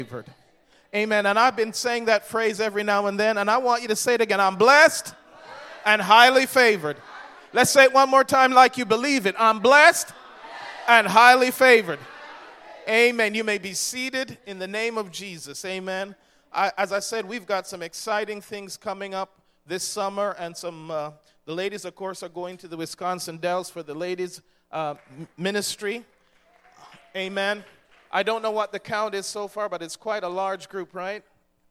favored. Amen. And I've been saying that phrase every now and then, and I want you to say it again. I'm blessed and highly favored. Let's say it one more time like you believe it. I'm blessed and highly favored. Amen. You may be seated in the name of Jesus. Amen. As I said, we've got some exciting things coming up this summer, and the ladies, of course, are going to the Wisconsin Dells for the ladies' ministry. Amen. I don't know what the count is so far, but it's quite a large group, right?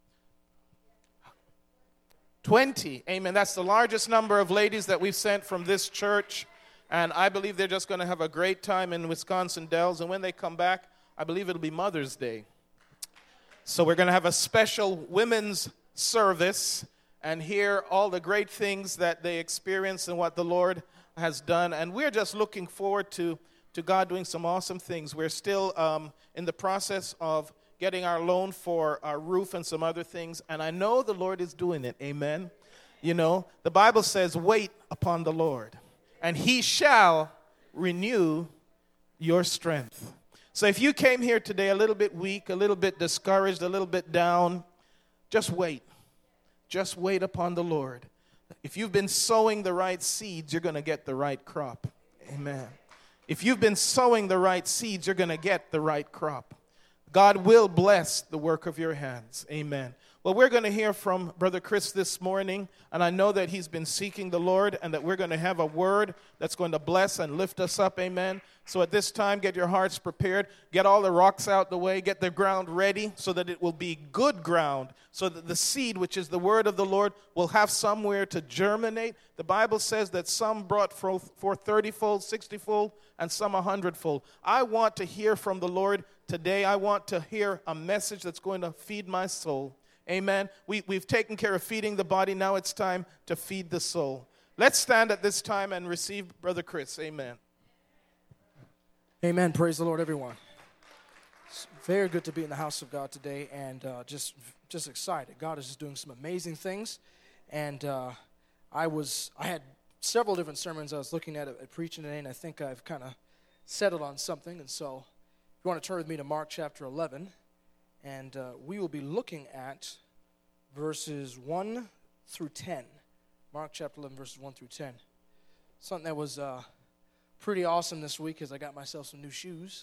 20. Amen. That's the largest number of ladies that we've sent from this church. And I believe they're just going to have a great time in Wisconsin Dells. And when they come back, I believe it'll be Mother's Day. So we're going to have a special women's service and hear all the great things that they experience and what the Lord has done. And we're just looking forward to God doing some awesome things. We're still in the process of getting our loan for our roof and some other things. And I know the Lord is doing it. Amen. You know, the Bible says, wait upon the Lord, and he shall renew your strength. So if you came here today a little bit weak, a little bit discouraged, a little bit down, just wait. Just wait upon the Lord. If you've been sowing the right seeds, you're going to get the right crop. Amen. If you've been sowing the right seeds, you're going to get the right crop. God will bless the work of your hands. Amen. Well, we're going to hear from Brother Chris this morning, and I know that he's been seeking the Lord and that we're going to have a word that's going to bless and lift us up. Amen. So at this time, get your hearts prepared. Get all the rocks out the way. Get the ground ready so that it will be good ground, so that the seed, which is the word of the Lord, will have somewhere to germinate. The Bible says that some brought forth 30-fold, 60-fold, and some 100-fold. I want to hear from the Lord today. I want to hear a message that's going to feed my soul. Amen. We've taken care of feeding the body. Now it's time to feed the soul. Let's stand at this time and receive Brother Chris. Amen. Amen. Praise the Lord, everyone. It's very good to be in the house of God today, and just excited. God is just doing some amazing things, and I had several different sermons I was looking at preaching today, and I think I've kind of settled on something. And so, if you want to turn with me to Mark chapter 11, and we will be looking at verses 1 through 10. Mark chapter 11, verses 1 through 10. Something that was pretty awesome this week is I got myself some new shoes.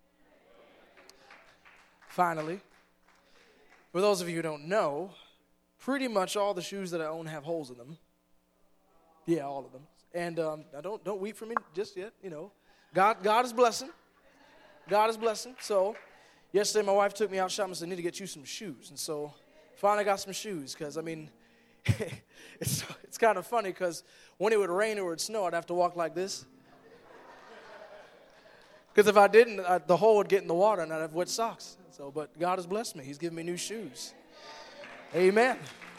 Finally. For those of you who don't know, pretty much all the shoes that I own have holes in them. Yeah, all of them. And don't weep for me just yet, you know. God is blessing. God is blessing. So, yesterday my wife took me out shopping and said, I need to get you some shoes. And so, finally got some shoes because, I mean, it's kind of funny because when it would rain or it would snow, I'd have to walk like this. Because if I didn't, the hole would get in the water and I'd have wet socks. So, but God has blessed me. He's given me new shoes. Amen.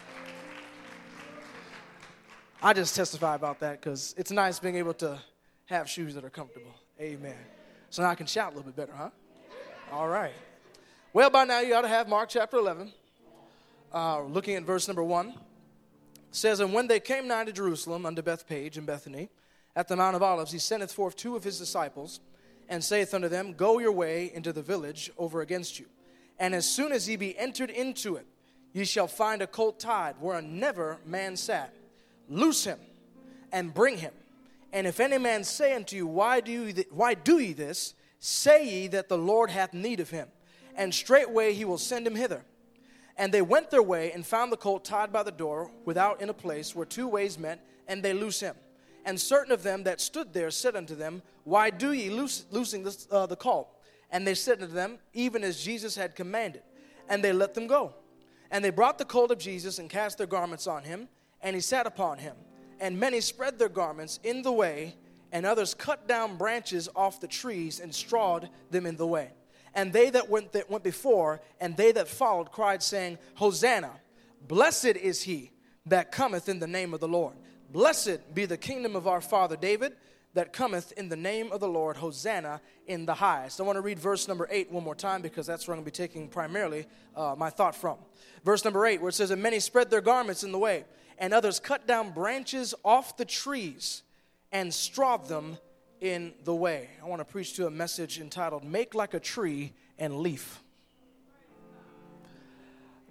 I just testify about that because it's nice being able to have shoes that are comfortable. Amen. So now I can shout a little bit better, huh? All right. Well, by now you ought to have Mark chapter 11. Looking at verse number 1. It says, And when they came nigh to Jerusalem unto Bethpage and Bethany, at the Mount of Olives, he sendeth forth 2 of his disciples, and saith unto them, Go your way into the village over against you. And as soon as ye be entered into it, ye shall find a colt tied, whereon never man sat. Loose him, and bring him. And if any man say unto you, Why do ye this? Say ye that the Lord hath need of him. And straightway he will send him hither. And they went their way, and found the colt tied by the door, without in a place where 2 ways met, and they loose him. And certain of them that stood there said unto them, Why do ye loosing the colt? And they said unto them, Even as Jesus had commanded. And they let them go. And they brought the colt of Jesus, and cast their garments on him, and he sat upon him. And many spread their garments in the way, and others cut down branches off the trees, and strawed them in the way. And they that went before, and they that followed, cried, saying, Hosanna, blessed is he that cometh in the name of the Lord. Blessed be the kingdom of our father David, that cometh in the name of the Lord. Hosanna in the highest. I want to read verse number 8 one more time, because that's where I'm going to be taking primarily my thought from. Verse number 8, where it says, And many spread their garments in the way, and others cut down branches off the trees, and strawed them in the way. I want to preach to a message entitled, Make Like a Tree and Leaf.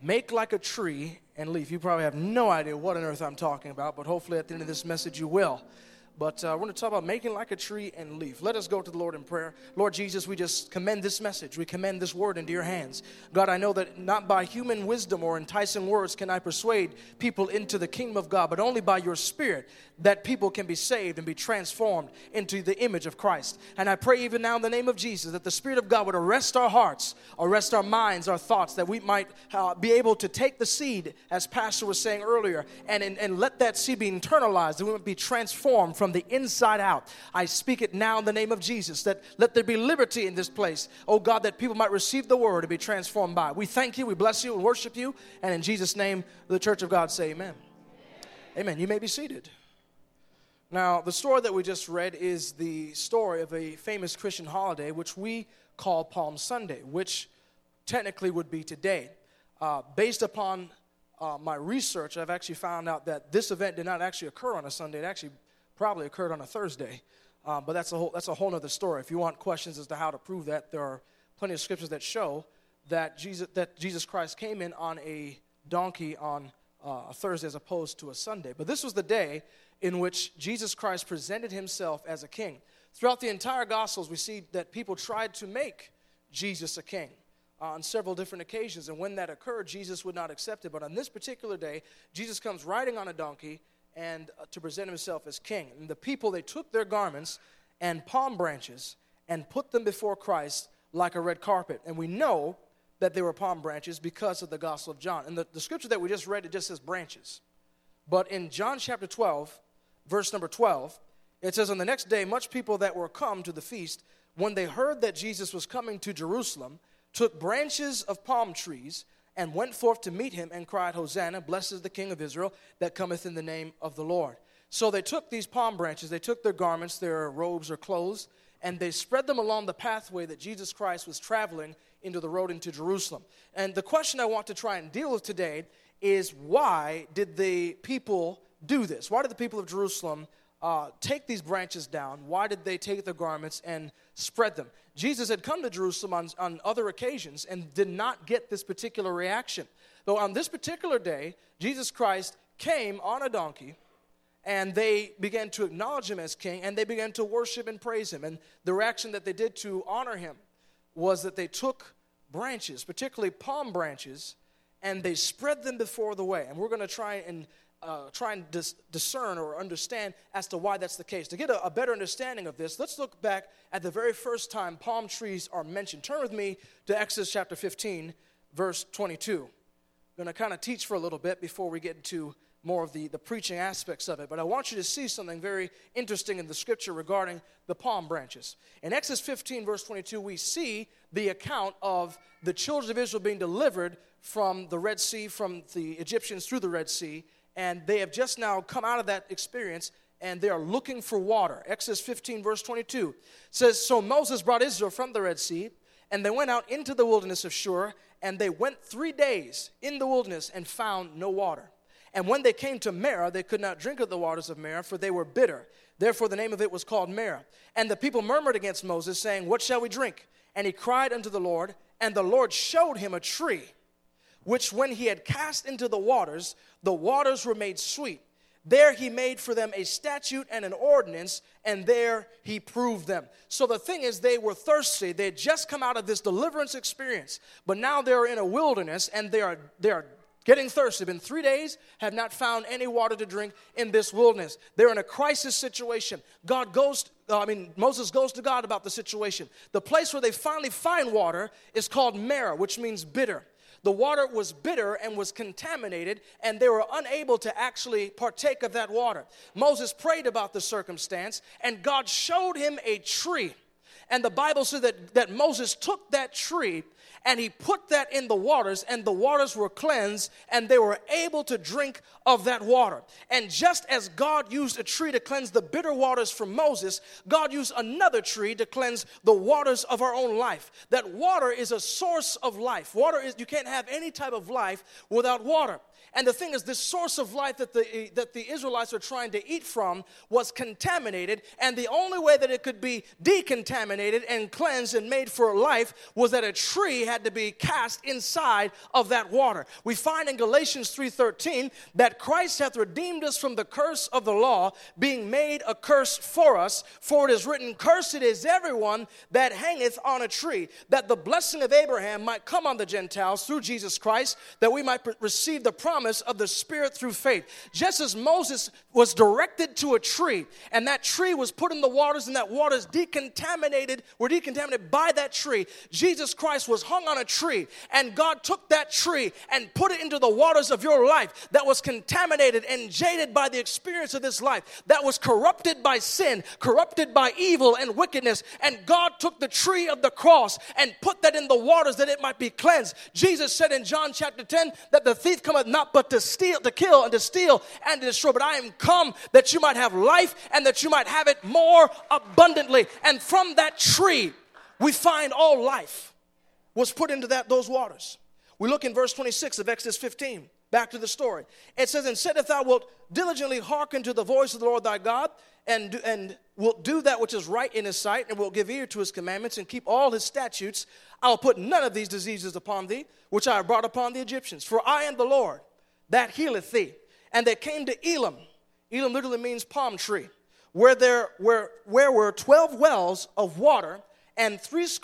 Make like a tree and leaf. You probably have no idea what on earth I'm talking about, but hopefully at the end of this message you will. But we're going to talk about making like a tree and leaf. Let us go to the Lord in prayer. Lord Jesus, we just commend this message. We commend this word into your hands. God, I know that not by human wisdom or enticing words can I persuade people into the kingdom of God, but only by your Spirit that people can be saved and be transformed into the image of Christ. And I pray even now in the name of Jesus that the Spirit of God would arrest our hearts, arrest our minds, our thoughts, that we might be able to take the seed, as Pastor was saying earlier, and let that seed be internalized, that we might be transformed from the inside out. I speak it now in the name of Jesus, that let there be liberty in this place. Oh God, that people might receive the word and be transformed by it. We thank you, we bless you, and worship you. And in Jesus' name, the church of God say amen. Amen. You may be seated. Now, the story that we just read is the story of a famous Christian holiday, which we call Palm Sunday, which technically would be today. Based upon my research, I've actually found out that this event did not actually occur on a Sunday. It actually probably occurred on a Thursday. But that's a whole other story. If you want questions as to how to prove that, there are plenty of scriptures that show that Jesus Christ came in on a donkey on a Thursday as opposed to a Sunday. But this was the day in which Jesus Christ presented himself as a king. Throughout the entire Gospels, we see that people tried to make Jesus a king on several different occasions. And when that occurred, Jesus would not accept it. But on this particular day, Jesus comes riding on a donkey and to present himself as king. And the people, they took their garments and palm branches and put them before Christ like a red carpet. And we know that they were palm branches because of the Gospel of John. And the scripture that we just read, it just says branches. But in John chapter 12, verse number 12, it says, on the next day, much people that were come to the feast, when they heard that Jesus was coming to Jerusalem, took branches of palm trees and went forth to meet him and cried, Hosanna, blessed is the King of Israel that cometh in the name of the Lord. So they took these palm branches, they took their garments, their robes or clothes, and they spread them along the pathway that Jesus Christ was traveling into the road into Jerusalem. And the question I want to try and deal with today is, why did the people do this? Why did the people of Jerusalem take these branches down? Why did they take their garments and spread them? Jesus had come to Jerusalem on other occasions and did not get this particular reaction. Though on this particular day, Jesus Christ came on a donkey, and they began to acknowledge him as king, and they began to worship and praise him. And the reaction that they did to honor him was that they took branches, particularly palm branches, and they spread them before the way. And we're going to try and discern or understand as to why that's the case. To get a better understanding of this, let's look back at the very first time palm trees are mentioned. Turn with me to Exodus chapter 15, verse 22. I'm going to kind of teach for a little bit before we get into more of the preaching aspects of it. But I want you to see something very interesting in the scripture regarding the palm branches. In Exodus 15, verse 22, we see the account of the children of Israel being delivered from the Red Sea, from the Egyptians through the Red Sea, and they have just now come out of that experience, and they are looking for water. Exodus 15, verse 22 says, so Moses brought Israel from the Red Sea, and they went out into the wilderness of Shur, and they went 3 days in the wilderness and found no water. And when they came to Marah, they could not drink of the waters of Marah, for they were bitter. Therefore the name of it was called Marah. And the people murmured against Moses, saying, what shall we drink? And he cried unto the Lord, and the Lord showed him a tree, which when he had cast into the waters were made sweet. There he made for them a statute and an ordinance, and there he proved them. So the thing is, they were thirsty. They had just come out of this deliverance experience, but now they're in a wilderness, and they are getting thirsty. It's been 3 days, have not found any water to drink in this wilderness. They're in a crisis situation. Moses goes to God about the situation. The place where they finally find water is called Marah, which means bitter. The water was bitter and was contaminated, and they were unable to actually partake of that water. Moses prayed about the circumstance, and God showed him a tree. And the Bible said that Moses took that tree and he put that in the waters, and the waters were cleansed, and they were able to drink of that water. And just as God used a tree to cleanse the bitter waters from Moses, God used another tree to cleanse the waters of our own life. That water is a source of life. You can't have any type of life without water. And the thing is, this source of life that the Israelites were trying to eat from was contaminated, and the only way that it could be decontaminated and cleansed and made for life was that a tree had to be cast inside of that water. We find in Galatians 3:13 that Christ hath redeemed us from the curse of the law, being made a curse for us. For it is written, cursed is everyone that hangeth on a tree, that the blessing of Abraham might come on the Gentiles through Jesus Christ, that we might receive the promise of the Spirit through faith. Just as Moses was directed to a tree, and that tree was put in the waters, and that waters were decontaminated by that tree. Jesus Christ was hung on a tree, and God took that tree and put it into the waters of your life that was contaminated and jaded by the experience of this life, that was corrupted by sin, corrupted by evil and wickedness. And God took the tree of the cross and put that in the waters that it might be cleansed. Jesus said in John chapter 10 that the thief cometh not but to steal, to kill, and to steal, and to destroy. But I am come that you might have life, and that you might have it more abundantly. And from that tree, we find all life was put into those waters. We look in verse 26 of Exodus 15. Back to the story. It says, and said, if thou wilt diligently hearken to the voice of the Lord thy God, and wilt do that which is right in his sight, and wilt give ear to his commandments, and keep all his statutes, I will put none of these diseases upon thee, which I have brought upon the Egyptians. For I am the Lord that healeth thee. And they came to Elim. Elim literally means palm tree, where were 12 wells of water, and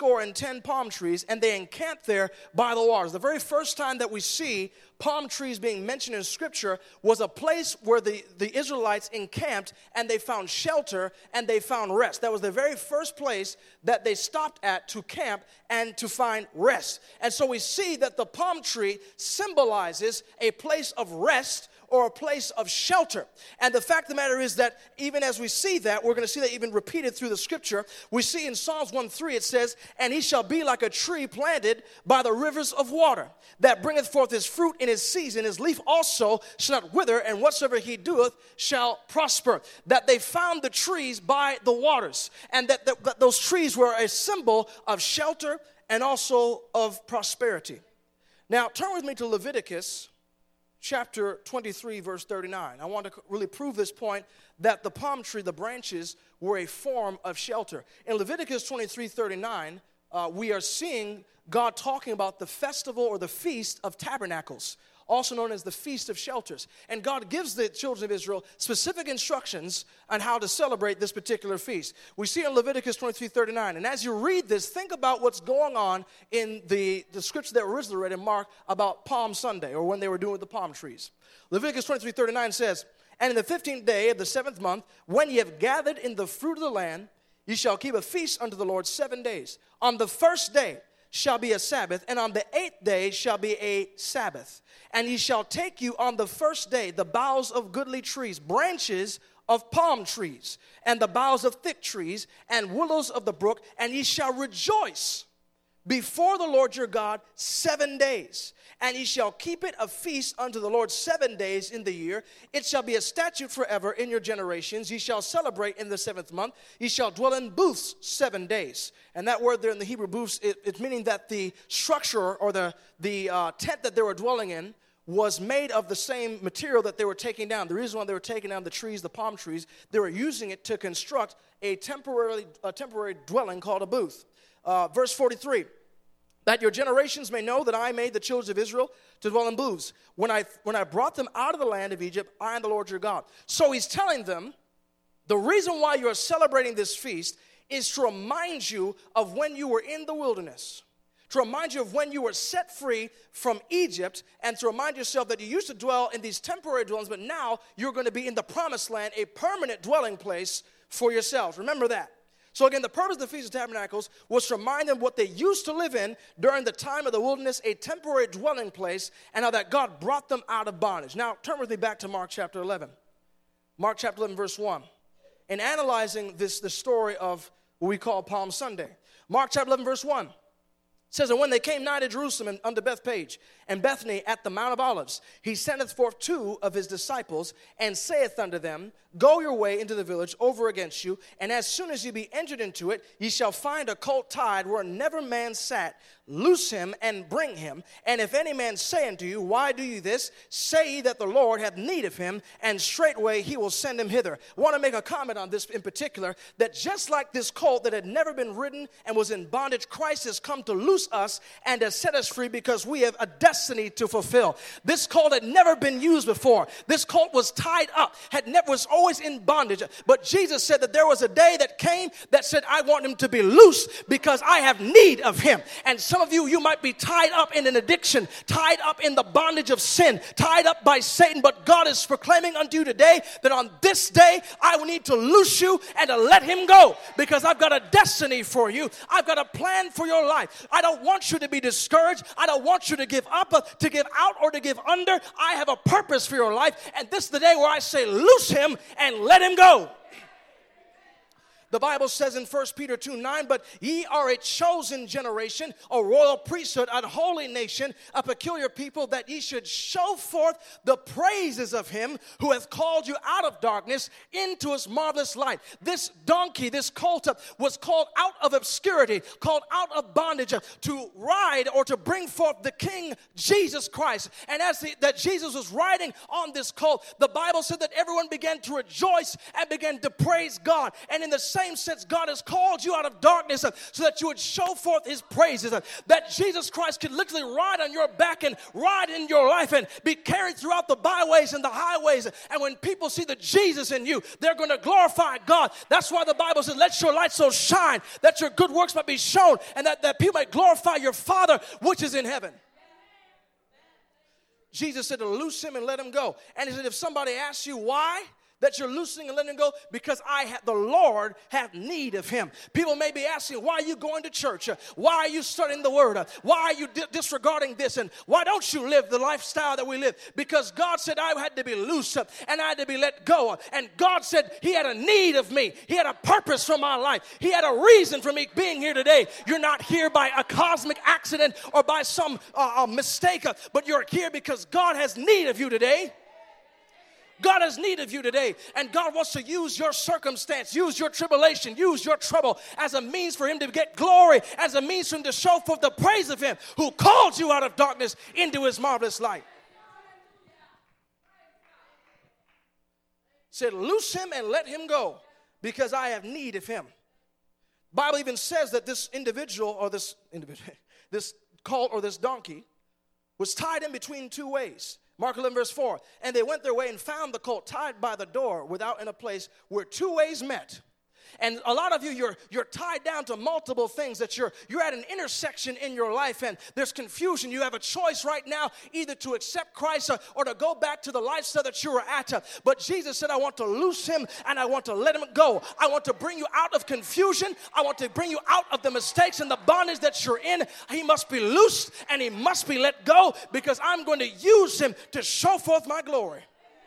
70 palm trees, and they encamped there by the waters. The very first time that we see palm trees being mentioned in Scripture was a place where the Israelites encamped, and they found shelter, and they found rest. That was the very first place that they stopped at to camp and to find rest. And so we see that the palm tree symbolizes a place of rest, or a place of shelter. And the fact of the matter is that even as we see that, we're going to see that even repeated through the Scripture. We see in Psalms 1:3 it says, and he shall be like a tree planted by the rivers of water, that bringeth forth his fruit in his season, his leaf also shall not wither, and whatsoever he doeth shall prosper. That they found the trees by the waters, and that those trees were a symbol of shelter and also of prosperity. Now turn with me to Leviticus chapter 23, verse 39. I want to really prove this point that the palm tree, the branches, were a form of shelter. In Leviticus 23:39, we are seeing God talking about the festival or the Feast of Tabernacles, also known as the Feast of Shelters. And God gives the children of Israel specific instructions on how to celebrate this particular feast. We see in Leviticus 23:39. And as you read this, think about what's going on in the scripture that were originally read in Mark about Palm Sunday, or when they were doing the palm trees. Leviticus 23:39 says, and in the 15th day of the 7th month, when ye have gathered in the fruit of the land, ye shall keep a feast unto the Lord 7 days. On the first day shall be a Sabbath, and on the 8th day shall be a Sabbath. And ye shall take you on the first day the boughs of goodly trees, branches of palm trees, and the boughs of thick trees, and willows of the brook, and ye shall rejoice before the Lord your God 7 days. And ye shall keep it a feast unto the Lord 7 days in the year. It shall be a statute forever in your generations. Ye shall celebrate in the 7th month. Ye shall dwell in booths 7 days. And that word there in the Hebrew booths, it's meaning that the structure or the tent that they were dwelling in was made of the same material that they were taking down. The reason why they were taking down the trees, the palm trees, they were using it to construct a temporary dwelling called a booth. Verse 43. That your generations may know that I made the children of Israel to dwell in booths. When I brought them out of the land of Egypt, I am the Lord your God. So he's telling them, the reason why you are celebrating this feast is to remind you of when you were in the wilderness. To remind you of when you were set free from Egypt, and to remind yourself that you used to dwell in these temporary dwellings, but now you're going to be in the promised land, a permanent dwelling place for yourselves. Remember that. So again, the purpose of the Feast of Tabernacles was to remind them what they used to live in during the time of the wilderness, a temporary dwelling place, and how that God brought them out of bondage. Now, turn with me back to Mark chapter 11. Mark chapter 11, verse 1. In analyzing the story of what we call Palm Sunday. Mark chapter 11, verse 1. It says, and when they came nigh to Jerusalem and unto Bethpage and Bethany at the Mount of Olives, he sendeth forth 2 of his disciples, and saith unto them, go your way into the village over against you, and as soon as ye be entered into it, ye shall find a colt tied where never man sat, loose him and bring him. And if any man say unto you, why do you this? Say ye that the Lord hath need of him, and straightway he will send him hither. I want to make a comment on this in particular, that just like this colt that had never been ridden and was in bondage, Christ has come to loose us and to set us free because we have a destiny to fulfill. This colt had never been used before. This colt was tied up, was always in bondage. But Jesus said that there was a day that came that said, I want him to be loose because I have need of him. And some of you might be tied up in an addiction, tied up in the bondage of sin, tied up by Satan. But God is proclaiming unto you today that on this day, I will need to loose you and to let him go because I've got a destiny for you. I've got a plan for your life. I don't want you to be discouraged. I don't want you to give up, to give out, or to give under. I have a purpose for your life. And this is the day where I say, loose him and let him go. The Bible says in 1 Peter 2:9, but ye are a chosen generation, a royal priesthood, a holy nation, a peculiar people, that ye should show forth the praises of him who hath called you out of darkness into his marvelous light. This donkey, this colt, was called out of obscurity, called out of bondage, to ride or to bring forth the King Jesus Christ. And as that Jesus was riding on this colt, the Bible said that everyone began to rejoice and began to praise God. And in the same sense, God has called you out of darkness so that you would show forth his praises, that Jesus Christ could literally ride on your back and ride in your life and be carried throughout the byways and the highways. And when people see the Jesus in you, they're going to glorify God. That's why the Bible says, let your light so shine that your good works might be shown, and that people might glorify your Father which is in heaven. Jesus said to loose him and let him go. And he said, if somebody asks you why that you're loosing and letting him go, because the Lord have need of him. People may be asking, why are you going to church? Why are you studying the word? Why are you disregarding this? And why don't you live the lifestyle that we live? Because God said I had to be loose and I had to be let go. And God said he had a need of me. He had a purpose for my life. He had a reason for me being here today. You're not here by a cosmic accident or by some mistake, but you're here because God has need of you today. God has need of you today, and God wants to use your circumstance, use your tribulation, use your trouble as a means for him to get glory, as a means for him to show forth the praise of him who called you out of darkness into his marvelous light. Said, loose him and let him go because I have need of him. Bible even says that this this colt or this donkey was tied in between two ways. Mark 11 verse 4, and they went their way and found the colt tied by the door without in a place where two ways met. And a lot of you, you're tied down to multiple things, that you're at an intersection in your life and there's confusion. You have a choice right now either to accept Christ or to go back to the lifestyle that you were at. But Jesus said, I want to loose him and I want to let him go. I want to bring you out of confusion. I want to bring you out of the mistakes and the bondage that you're in. He must be loosed and he must be let go because I'm going to use him to show forth my glory.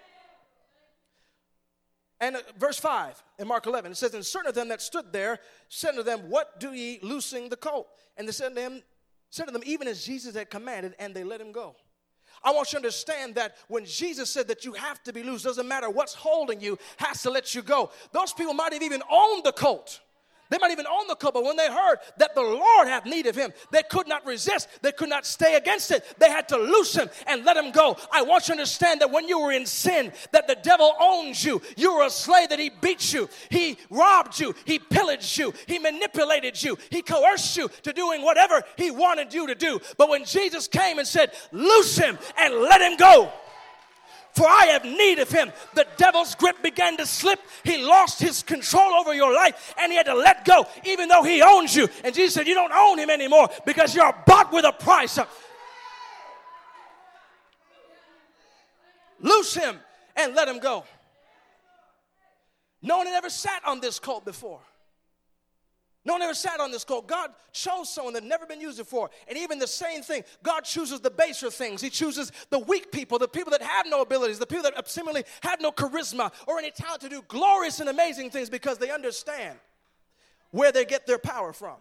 And verse 5 in Mark 11, it says, and certain of them that stood there said to them, what do ye loosing the colt? And they said to them, even as Jesus had commanded, and they let him go. I want you to understand that when Jesus said that you have to be loose, doesn't matter what's holding you, has to let you go. Those people might have even owned the colt. They might even own the colt, but when they heard that the Lord hath need of him, they could not resist. They could not stay against it. They had to loose him and let him go. I want you to understand that when you were in sin, that the devil owns you. You were a slave, that he beat you. He robbed you. He pillaged you. He manipulated you. He coerced you to doing whatever he wanted you to do. But when Jesus came and said, loose him and let him go, for I have need of him, the devil's grip began to slip. He lost his control over your life and he had to let go even though he owns you. And Jesus said, you don't own him anymore because you're bought with a price. Loose him and let him go. No one had ever sat on this colt before. No one ever sat on this colt. God chose someone that had never been used before. And even the same thing, God chooses the baser things. He chooses the weak people, the people that have no abilities, the people that seemingly have no charisma or any talent to do glorious and amazing things because they understand where they get their power from.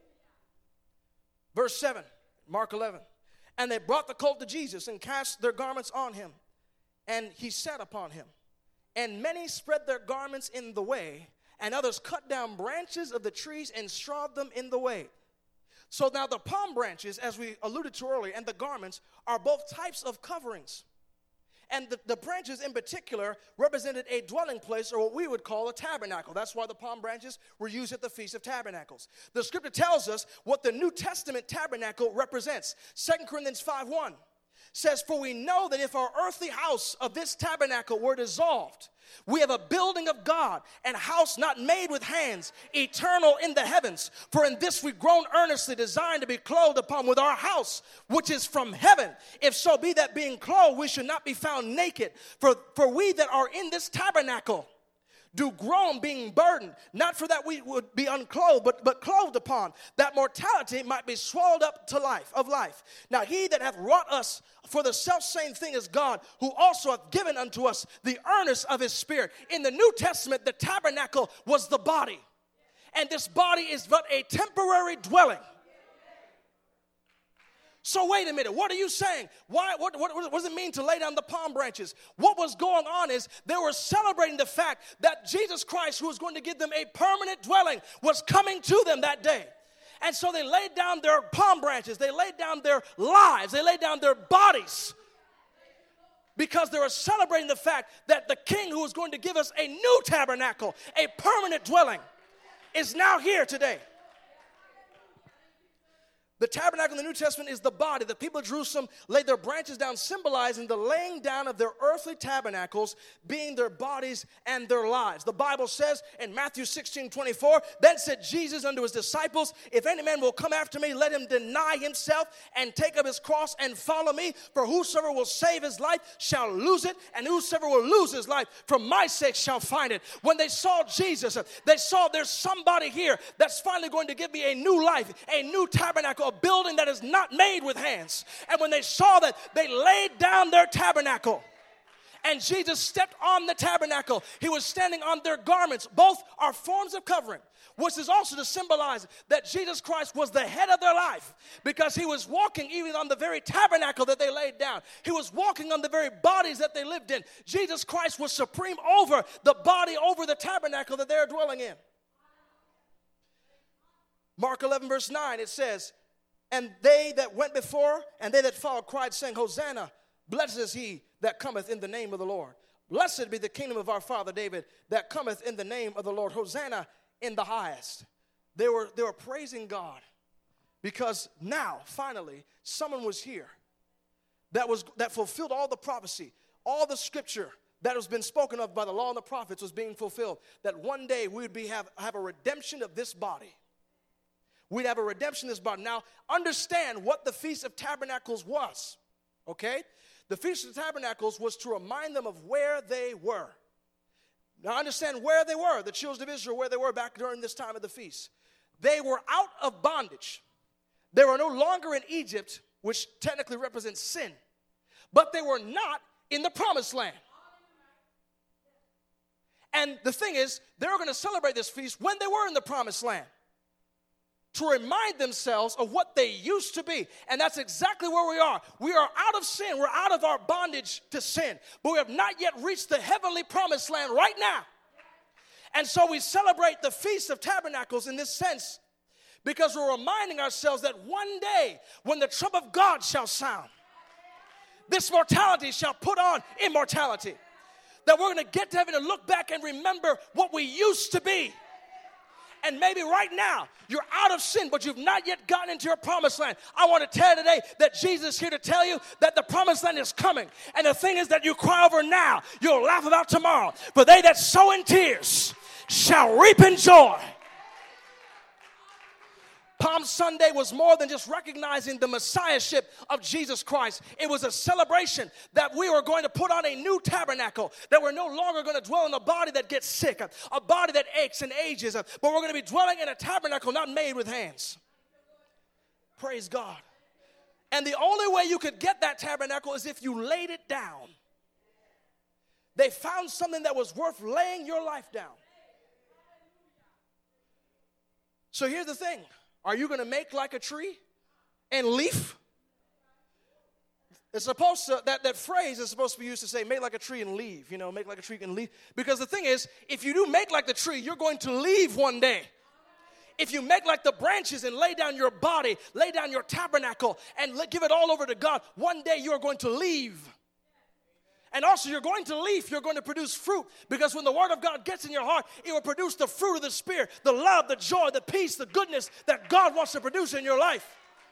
Verse 7, Mark 11. And they brought the colt to Jesus and cast their garments on him. And he sat upon him. And many spread their garments in the way, and others cut down branches of the trees and strawed them in the way. So now the palm branches, as we alluded to earlier, and the garments are both types of coverings. And the branches in particular represented a dwelling place, or what we would call a tabernacle. That's why the palm branches were used at the Feast of Tabernacles. The scripture tells us what the New Testament tabernacle represents. 2 Corinthians 5:1 says, "For we know that if our earthly house of this tabernacle were dissolved, we have a building of God, and a house not made with hands, eternal in the heavens. For in this we groan earnestly, designed to be clothed upon with our house, which is from heaven. If so be that being clothed, we should not be found naked. For we that are in this tabernacle do groan, being burdened, not for that we would be unclothed, but clothed upon, that mortality might be swallowed up to life, of life. Now he that hath wrought us for the selfsame thing is God, who also hath given unto us the earnest of his Spirit." In the New Testament, the tabernacle was the body. And this body is but a temporary dwelling. So wait a minute, what are you saying? What does it mean to lay down the palm branches? What was going on is they were celebrating the fact that Jesus Christ, who was going to give them a permanent dwelling, was coming to them that day. And so they laid down their palm branches, they laid down their lives, they laid down their bodies, because they were celebrating the fact that the King who was going to give us a new tabernacle, a permanent dwelling, is now here today. The tabernacle in the New Testament is the body. The people of Jerusalem laid their branches down, symbolizing the laying down of their earthly tabernacles, being their bodies and their lives. The Bible says in Matthew 16:24, "Then said Jesus unto his disciples, If any man will come after me, let him deny himself and take up his cross and follow me. For whosoever will save his life shall lose it, and whosoever will lose his life for my sake shall find it." When they saw Jesus, they saw there's somebody here that's finally going to give me a new life, a new tabernacle, a building that is not made with hands. And when they saw that, they laid down their tabernacle. And Jesus stepped on the tabernacle. He was standing on their garments. Both are forms of covering, which is also to symbolize that Jesus Christ was the head of their life, because he was walking even on the very tabernacle that they laid down. He was walking on the very bodies that they lived in. Jesus Christ was supreme over the body, over the tabernacle that they're dwelling in. Mark 11 verse 9, it says, "And they that went before and they that followed cried, saying, Hosanna, blessed is he that cometh in the name of the Lord. Blessed be the kingdom of our father David that cometh in the name of the Lord. Hosanna in the highest." They were praising God, because now, finally, someone was here that fulfilled all the prophecy, all the scripture that has been spoken of by the law and the prophets was being fulfilled. That one day we would have a redemption of this body. We'd have a redemption of this body. Now, understand what the Feast of Tabernacles was, okay? The Feast of Tabernacles was to remind them of where they were. Now, understand where they were, the children of Israel, where they were back during this time of the feast. They were out of bondage. They were no longer in Egypt, which technically represents sin. But they were not in the Promised Land. And the thing is, they were going to celebrate this feast when they were in the Promised Land, to remind themselves of what they used to be. And that's exactly where we are. We are out of sin. We're out of our bondage to sin. But we have not yet reached the heavenly Promised Land right now. And so we celebrate the Feast of Tabernacles in this sense, because we're reminding ourselves that one day when the trump of God shall sound, this mortality shall put on immortality. That we're going to get to heaven and look back and remember what we used to be. And maybe right now, you're out of sin, but you've not yet gotten into your Promised Land. I want to tell you today that Jesus is here to tell you that the Promised Land is coming. And the thing is that you cry over now, you'll laugh about tomorrow. For they that sow in tears shall reap in joy. Palm Sunday was more than just recognizing the messiahship of Jesus Christ. It was a celebration that we were going to put on a new tabernacle, that we're no longer going to dwell in a body that gets sick, a body that aches and ages, but we're going to be dwelling in a tabernacle not made with hands. Praise God. And the only way you could get that tabernacle is if you laid it down. They found something that was worth laying your life down. So here's the thing. Are you going to make like a tree and leaf? It's supposed to, that phrase is supposed to be used to say, make like a tree and leave. You know, make like a tree and leave. Because the thing is, if you do make like the tree, you're going to leave one day. if you make like the branches and lay down your body, lay down your tabernacle, and give it all over to God, one day you are going to leave. And also you're going to leave, you're going to produce fruit, because when the word of God gets in your heart, it will produce the fruit of the Spirit, the love, the joy, the peace, the goodness that God wants to produce in your life.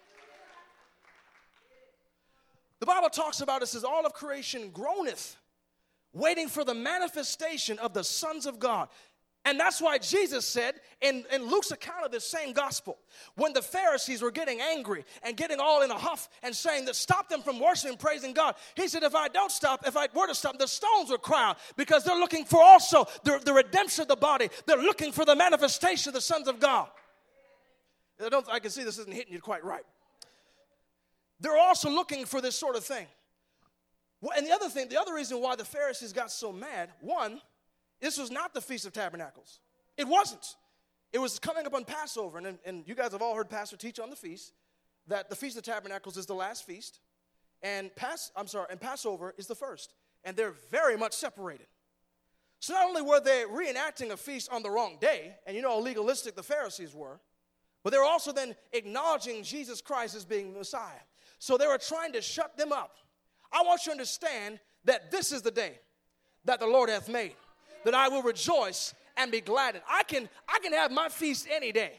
The Bible talks about it, says, all of creation groaneth, waiting for the manifestation of the sons of God. And that's why Jesus said in Luke's account of this same gospel, when the Pharisees were getting angry and getting all in a huff and saying that stop them from worshiping and praising God, he said, if I were to stop, the stones would cry out, because they're looking for also the redemption of the body. They're looking for the manifestation of the sons of God. I can see this isn't hitting you quite right. They're also looking for this sort of thing. And the other reason why the Pharisees got so mad, one, this was not the Feast of Tabernacles. It wasn't. It was coming up on Passover, and you guys have all heard Pastor teach on the feast, that the Feast of Tabernacles is the last feast, and Passover is the first, and they're very much separated. So not only were they reenacting a feast on the wrong day, and you know how legalistic the Pharisees were, but they were also then acknowledging Jesus Christ as being the Messiah. So they were trying to shut them up. I want you to understand that this is the day that the Lord hath made, that I will rejoice and be glad in. I can have my feast any day.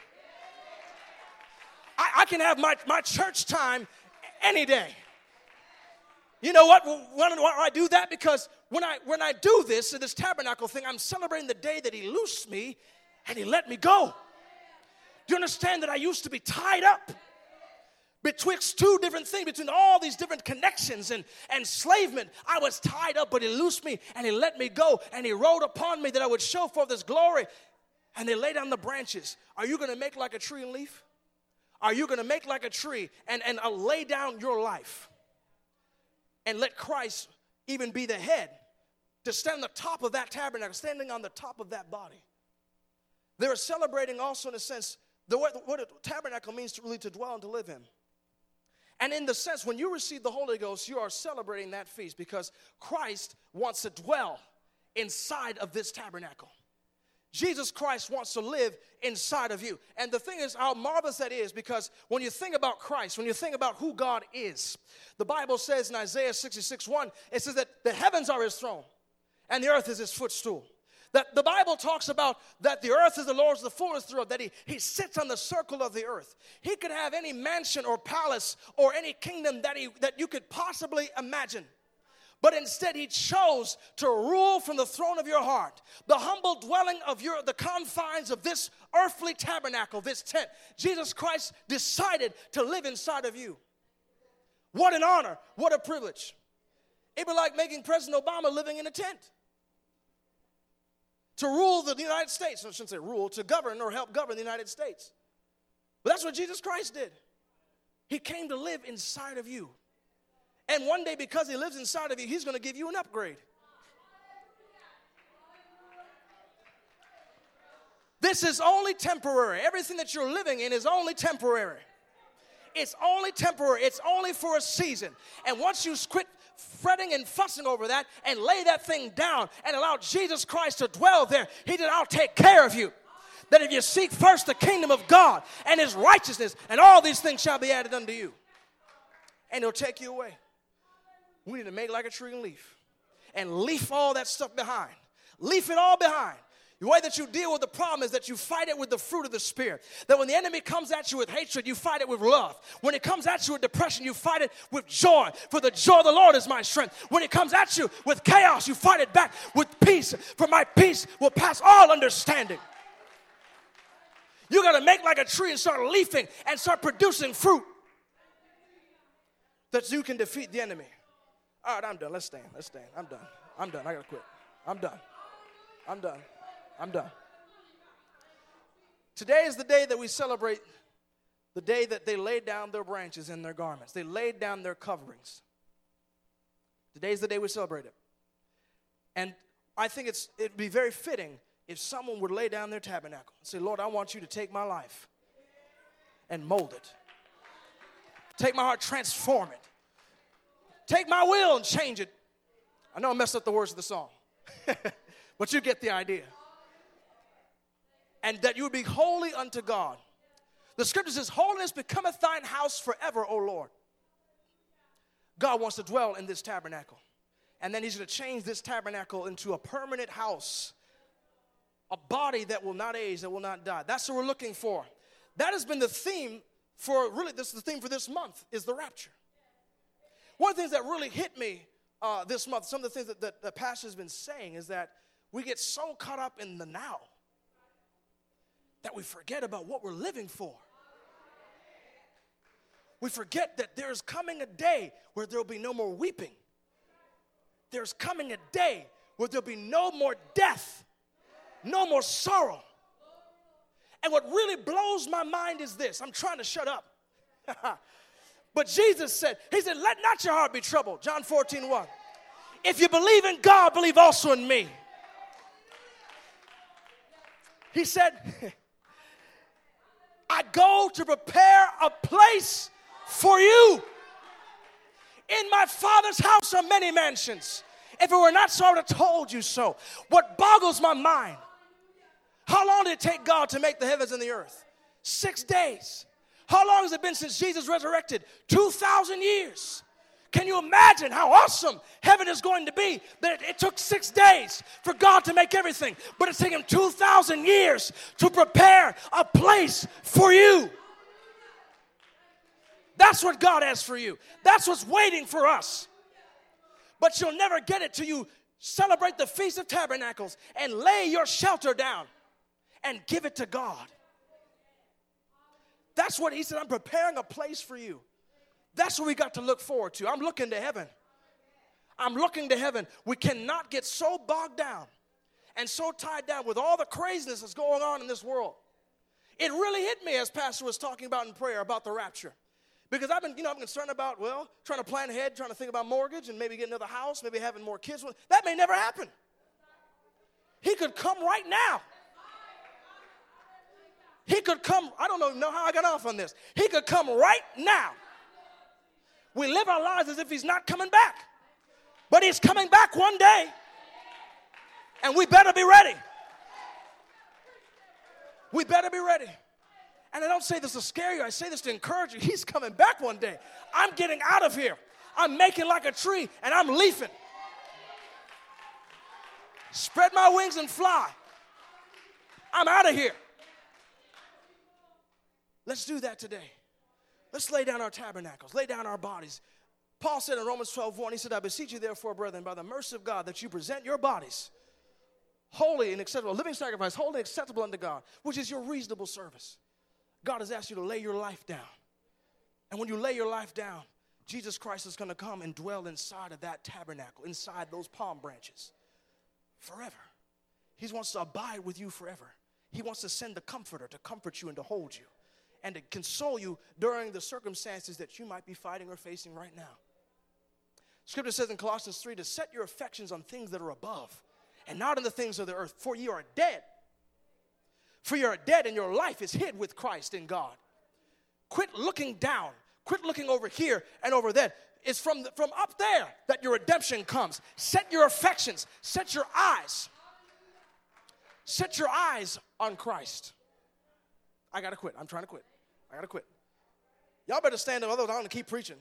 I can have my church time any day. You know what? Why do I do that? Because when I do this tabernacle thing, I'm celebrating the day that he loosed me and he let me go. Do you understand that I used to be tied up betwixt two different things, between all these different connections and enslavement? I was tied up, but he loosed me and he let me go, and he wrote upon me that I would show forth his glory. And they lay down the branches. Are you going to make like a tree and leaf? Are you going to make like a tree and lay down your life and let Christ even be the head, to stand on the top of that tabernacle, standing on the top of that body? They were celebrating also, in a sense, what a tabernacle means to really to dwell and to live in. And in the sense, when you receive the Holy Ghost, you are celebrating that feast, because Christ wants to dwell inside of this tabernacle. Jesus Christ wants to live inside of you. And the thing is, how marvelous that is, because when you think about Christ, when you think about who God is, the Bible says in Isaiah 66:1, it says that the heavens are his throne and the earth is his footstool. That the Bible talks about that the earth is the Lord's, the fullness thereof, that he sits on the circle of the earth. He could have any mansion or palace or any kingdom that you could possibly imagine. But instead he chose to rule from the throne of your heart, the humble dwelling of the confines of this earthly tabernacle, this tent. Jesus Christ decided to live inside of you. What an honor, what a privilege. It'd be like making President Obama living in a tent. To rule the United States, I shouldn't say rule, to govern or help govern the United States. But that's what Jesus Christ did. He came to live inside of you. And one day, because he lives inside of you, he's going to give you an upgrade. This is only temporary. Everything that you're living in is only temporary. It's only temporary. It's only for a season. And once you quit fretting and fussing over that and lay that thing down and allow Jesus Christ to dwell there, he said, I'll take care of you. That if you seek first the kingdom of God and his righteousness, and all these things shall be added unto you. And he'll take you away. We need to make like a tree and leaf. And leaf all that stuff behind. Leaf it all behind. The way that you deal with the problem is that you fight it with the fruit of the Spirit. That when the enemy comes at you with hatred, you fight it with love. When it comes at you with depression, you fight it with joy. For the joy of the Lord is my strength. When it comes at you with chaos, you fight it back with peace. For my peace will pass all understanding. You got to make like a tree and start leafing and start producing fruit, that you can defeat the enemy. All right, I'm done. Let's stand. I'm done. I got to quit. I'm done. Today is the day that we celebrate the day that they laid down their branches and their garments. They laid down their coverings. Today is the day we celebrate it. And I think it'd be very fitting if someone would lay down their tabernacle and say, Lord, I want you to take my life and mold it. Take my heart, transform it. Take my will and change it. I know I messed up the words of the song, but you get the idea. and that you would be holy unto God. The scripture says, holiness becometh thine house forever, O Lord. God wants to dwell in this tabernacle. And then he's going to change this tabernacle into a permanent house, a body that will not age, that will not die. That's what we're looking for. That has been the theme for, really, this is the theme for this month, is the rapture. One of the things that really hit me this month, some of the things that the pastor has been saying, is that we get so caught up in the now that we forget about what we're living for. We forget that there's coming a day where there'll be no more weeping. There's coming a day where there'll be no more death, no more sorrow. And what really blows my mind is this. I'm trying to shut up. But Jesus said, he said, let not your heart be troubled. John 14:1. If you believe in God, believe also in me. He said, I go to prepare a place for you. In my Father's house are many mansions. If it were not so, I would have told you so. What boggles my mind, how long did it take God to make the heavens and the earth? 6 days. How long has it been since Jesus resurrected? 2,000 years. Can you imagine how awesome heaven is going to be? That it took 6 days for God to make everything, but it's taken 2,000 years to prepare a place for you. That's what God has for you. That's what's waiting for us. But you'll never get it till you celebrate the Feast of Tabernacles and lay your shelter down and give it to God. That's what he said, I'm preparing a place for you. That's what we got to look forward to. I'm looking to heaven. I'm looking to heaven. We cannot get so bogged down and so tied down with all the craziness that's going on in this world. It really hit me as Pastor was talking about in prayer about the rapture. Because I'm concerned about, trying to plan ahead, trying to think about mortgage and maybe getting another house, maybe having more kids. That may never happen. He could come right now. He could come, I don't know how I got off on this. He could come right now. We live our lives as if he's not coming back. But he's coming back one day. And we better be ready. We better be ready. And I don't say this to scare you. I say this to encourage you. He's coming back one day. I'm getting out of here. I'm making like a tree, and I'm leafing. Spread my wings and fly. I'm out of here. Let's do that today. Let's lay down our tabernacles, lay down our bodies. Paul said in Romans 12:1, he said, I beseech you therefore, brethren, by the mercy of God, that you present your bodies holy and acceptable, a living sacrifice, holy and acceptable unto God, which is your reasonable service. God has asked you to lay your life down. And when you lay your life down, Jesus Christ is going to come and dwell inside of that tabernacle, inside those palm branches, forever. He wants to abide with you forever. He wants to send the comforter to comfort you and to hold you and to console you during the circumstances that you might be fighting or facing right now. Scripture says in Colossians 3 to set your affections on things that are above and not on the things of the earth, for ye are dead. For you are dead and your life is hid with Christ in God. Quit looking down. Quit looking over here and over there. It's from up there that your redemption comes. Set your affections. Set your eyes. Set your eyes on Christ. I got to quit. I'm trying to quit. I got to quit. Y'all better stand up, otherwise I'm going to keep preaching.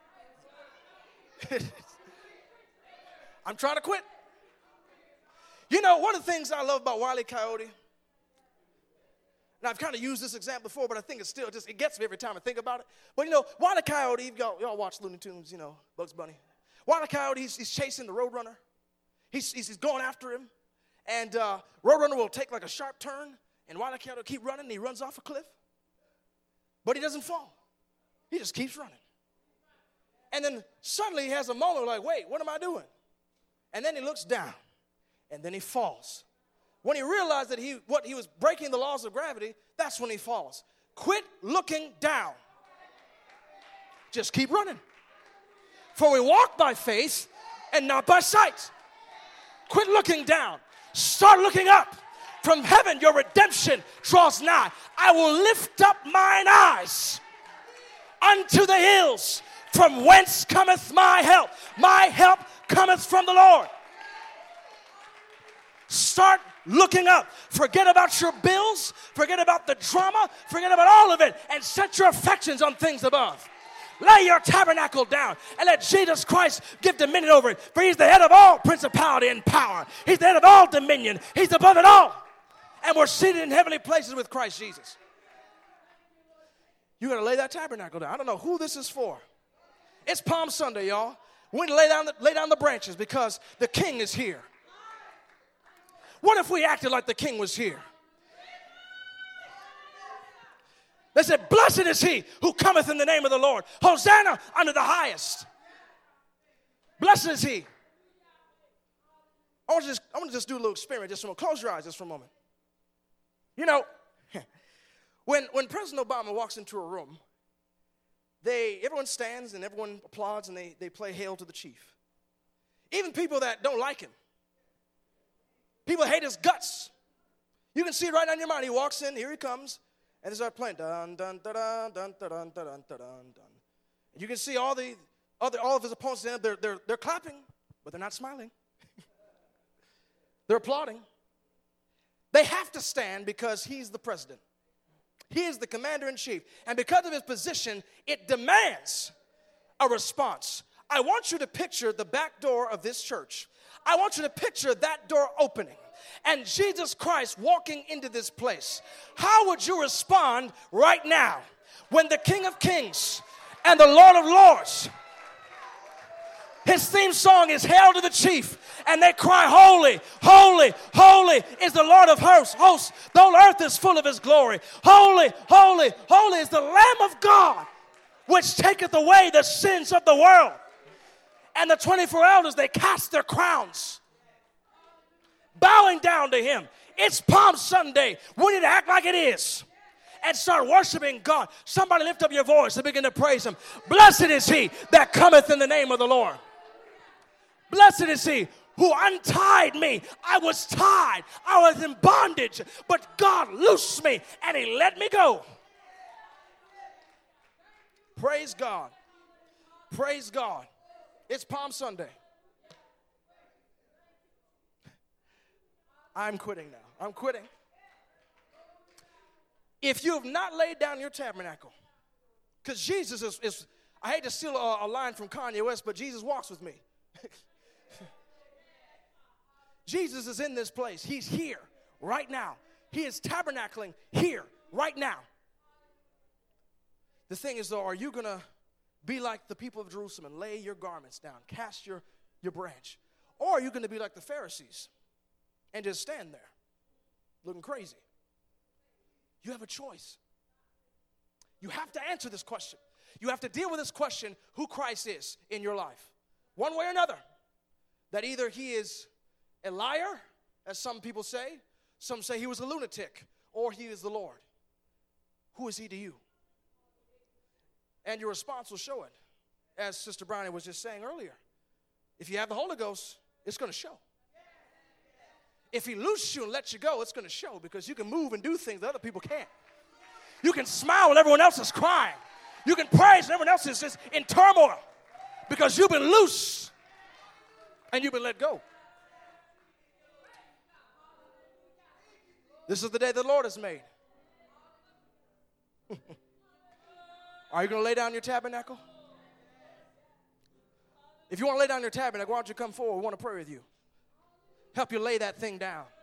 I'm trying to quit. You know, one of the things I love about Wile E. Coyote, and I've kind of used this example before, but I think it gets me every time I think about it. But, you know, Wile E. Coyote, y'all watch Looney Tunes, you know, Bugs Bunny. Wile E. Coyote, he's chasing the Roadrunner. He's going after him. And Roadrunner will take like a sharp turn, and Wile E. Coyote will keep running, and he runs off a cliff. But he doesn't fall. He just keeps running. And then suddenly he has a moment like, wait, what am I doing? And then he looks down, and then he falls. When he realized that he was breaking the laws of gravity, that's when he falls. Quit looking down. Just keep running. For we walk by faith and not by sight. Quit looking down. Start looking up. From heaven your redemption draws nigh. I will lift up mine eyes unto the hills, from whence cometh my help. My help cometh from the Lord. Start looking up. Forget about your bills. Forget about the drama. Forget about all of it. And set your affections on things above. Lay your tabernacle down and let Jesus Christ give dominion over it. For he's the head of all principality and power. He's the head of all dominion. He's above it all. And we're seated in heavenly places with Christ Jesus. You got to lay that tabernacle down. I don't know who this is for. It's Palm Sunday, y'all. We need to lay down the branches because the King is here. What if we acted like the King was here? They said, blessed is he who cometh in the name of the Lord. Hosanna unto the highest. Blessed is he. I want to just do a little experiment. Just for a moment. Close your eyes just for a moment. You know, when President Obama walks into a room, everyone stands and everyone applauds and they play Hail to the Chief. Even people that don't like him. People hate his guts. You can see it right on your mind. He walks in, here he comes, and they start playing. Dun, dun, dun, dun, dun, dun, dun, dun, dun, dun. And you can see all of his opponents, they're clapping, but they're not smiling. They're applauding. They have to stand because he's the president. He is the commander-in-chief. And because of his position, it demands a response. I want you to picture the back door of this church. I want you to picture that door opening and Jesus Christ walking into this place. How would you respond right now when the King of Kings and the Lord of Lords, his theme song is Hail to the Chief, and they cry, holy, holy, holy is the Lord of hosts. The whole earth is full of his glory. Holy, holy, holy is the Lamb of God, which taketh away the sins of the world. And the 24 elders, they cast their crowns, bowing down to him. It's Palm Sunday. We need to act like it is and start worshiping God. Somebody lift up your voice and begin to praise him. Blessed is he that cometh in the name of the Lord. Blessed is he who untied me. I was tied. I was in bondage. But God loosed me and he let me go. Praise God. Praise God. It's Palm Sunday. I'm quitting now. I'm quitting. If you have not laid down your tabernacle, because Jesus is, I hate to steal a line from Kanye West, but Jesus walks with me. Jesus is in this place. He's here right now. He is tabernacling here right now. The thing is, though, are you going to be like the people of Jerusalem and lay your garments down, cast your branch? Or are you going to be like the Pharisees and just stand there looking crazy? You have a choice. You have to answer this question. You have to deal with this question, who Christ is in your life. One way or another. That either he is a liar, as some people say. Some say he was a lunatic, or he is the Lord. Who is he to you? And your response will show it. As Sister Brownie was just saying earlier. If you have the Holy Ghost, it's going to show. If he looses you and lets you go, it's going to show, because you can move and do things that other people can't. You can smile when everyone else is crying. You can praise when everyone else is just in turmoil, because you've been loose and you've been let go. This is the day the Lord has made. Are you going to lay down your tabernacle? If you want to lay down your tabernacle, why don't you come forward? We want to pray with you. Help you lay that thing down.